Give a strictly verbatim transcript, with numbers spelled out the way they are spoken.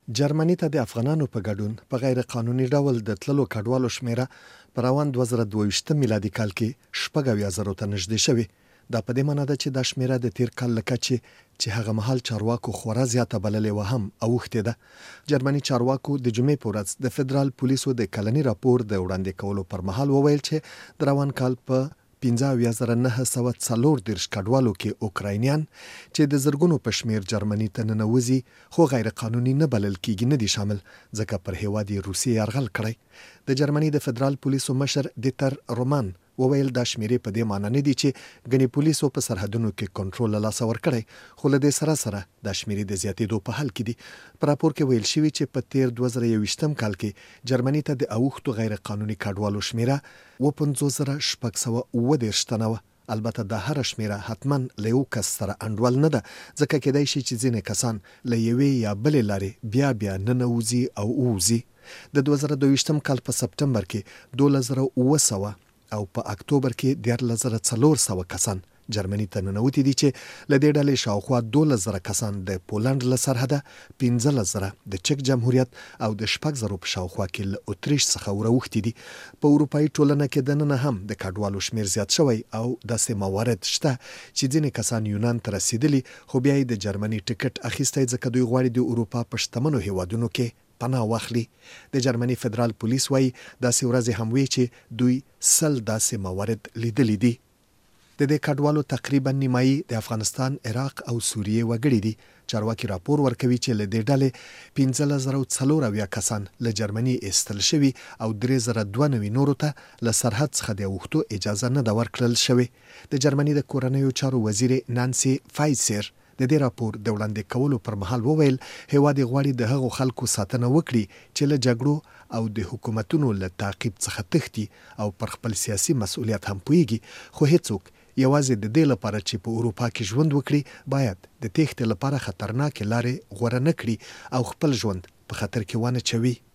جرمني ته د افغانانو په ګډون په غیر قانوني ډول د تللو کډوالو شمیره په روان دوه زره دوه ویشت میلادي کال کې شپږ اویا زرو ته نږدې شوې. دا په دې معنی ده چې دا شمیره د تیر کال له کچې چې هغه مهال چارواکو خورا زیاته بللې وه هم اوښتې ده. جرمني چارواکو د جمعې په ورځ د فدرال پولیسو د کلني راپور د وړاندې کولو پر مهال وویل چې د روان کال په پنځه اویا زره نهه سوه څلور دېرش کډوالو کې اوکراینیان چې د زرګونو په شمیر جرمني ته ننوځي خو غیر قانوني نه بلل کېږي نه دي شامل، ځکه پر هیواد یې روسیې یرغل کړی. د جرمني د فدرال پولیسو مشر دیتر رومان وویل دا شمیرې په دې معنی نه دي چې ګنې پولیسو په سرحدونو کې کنټرول له لاسه ورکړی، خو له دې سره سره دا شمیرې د زیاتېدو په حال کې دي. په راپور کې ویل شوي چې په تیر دوه زره یوویشتم کال کې جرمني ته د اوښتو غیر قانوني کډوالو شمیره اوه پنځوس زره شپږ سوه اوه دېرش تنه وه. البته دا هره شمیره حتما له یو کس سره انډول نه ده، ځکه کېدای شي چې ځینې کسان له یوې یا بلې لارې بیا بیا ننوځي او ووځي. د دوه زره دوه ویشتم کال په سپټمبر کې دولس زره اوه سوه او په اکتوبر کې دیارلس زره څلور سوه کسان جرمني ته ننوتي دي، چې له دې ډلې شاوخوا دولس زره کسان د پولنډ له سرحده، پنځلس زره د چک جمهوریت او د شپږ زرو په شاوخوا کې له اتریش څخه وراوښتي دي. په اروپایي ټولنه کې دننه هم د کډوالو شمیر زیات شوی او داسې موارد شته چې ځینې کسان یونان ته رسیدلي خو بیا یې د جرمني ټکټ اخیستی، ځکه دوی غواړي د اروپا په شتمنو هیوادونو کې پناه واخلي. د جرمني فدرال پولیس وایي داسې ورځې هم وي چې دوی سل داسې موارد لیدلي دي. د دې کډوالو تقریبا نیمایي د افغانستان، عراق او سوریې وګړي دي. چارواکي راپور ورکوي چې له دې ډلې پنځلس زره څلور اویا کسان له جرمني ایستل شوي او درې زره دوه نوي نورو ته له سرحد څخه د اوښتو اجازه نه ده ورکړل شوې. د جرمني د کورنیو چارو وزیر نانسي فایسر د دې راپور د وړاندې کولو پر مهال وویل هیواد غواړي د هغو خلکو ساتنه وکړي چې له جګړو او د حکومتونو له تعقیب څخه تښتي او پر خپل سیاسي مسؤلیت هم پوهیږي، خو هیڅوک یوازې د دې لپاره چې په اروپا کې ژوند وکړي باید د تښتې لپاره خطرناکې لارې غوره نه کړي او خپل ژوند په خطر کې ونه چوي.